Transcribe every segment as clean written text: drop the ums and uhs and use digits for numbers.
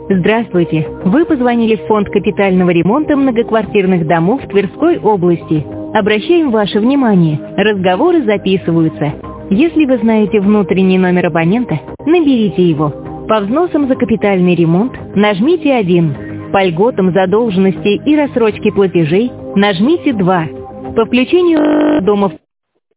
Здравствуйте! Вы позвонили в фонд капитального ремонта многоквартирных домов Тверской области. Обращаем ваше внимание, разговоры записываются. Если вы знаете внутренний номер абонента, наберите его. По взносам за капитальный ремонт нажмите 1. По льготам задолженности и рассрочке платежей нажмите 2. По включению дома в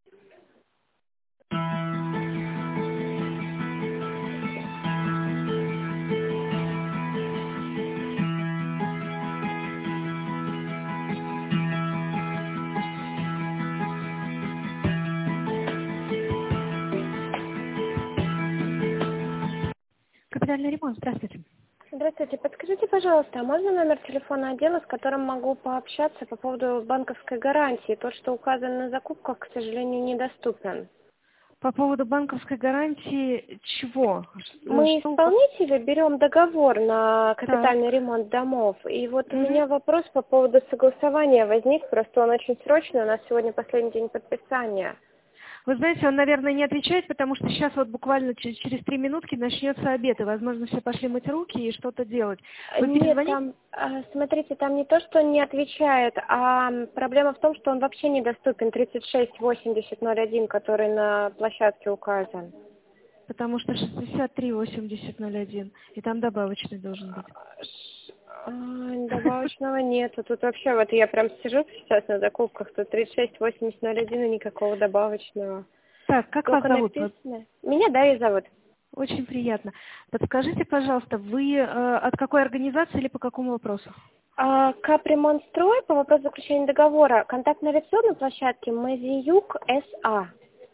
Капитальный ремонт, здравствуйте. Здравствуйте. Подскажите, пожалуйста, а можно номер телефона отдела, с которым могу пообщаться по поводу банковской гарантии? Тот, что указан на закупках, к сожалению, недоступен. По поводу банковской гарантии чего? Мы исполнители берем договор на капитальный ремонт домов. И вот у меня вопрос по поводу согласования возник. Просто он очень срочный. У нас сегодня последний день подписания. Вы знаете, он, наверное, не отвечает, потому что сейчас вот буквально через 3 минутки начнется обед, и, возможно, все пошли мыть руки и что-то делать. Вы Нет, там, смотрите, там не то, что он не отвечает, а проблема в том, что он вообще недоступен, 368001, который на площадке указан. Потому что 638001, и там добавочный должен быть. Добавочного нету. Тут вообще, вот я прям сижу сейчас на закупках, тут 368001 и никакого добавочного. Так, как вас зовут? Написано. Меня Дарья зовут. Очень приятно. Подскажите, пожалуйста, вы от какой организации или по какому вопросу? Капремонтстрой по вопросу заключения договора. Контактное лицо на площадке Мазиюк СА.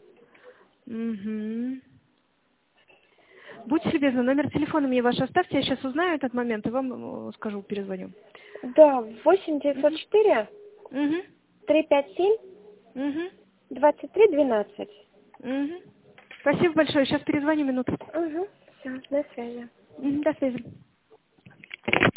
Угу. Будьте любезны, номер телефона мне ваш оставьте, я сейчас узнаю этот момент и вам скажу, перезвоню. Да, 8904 357 2312. Спасибо большое, сейчас перезвоню минуту. Все, до связи. До связи.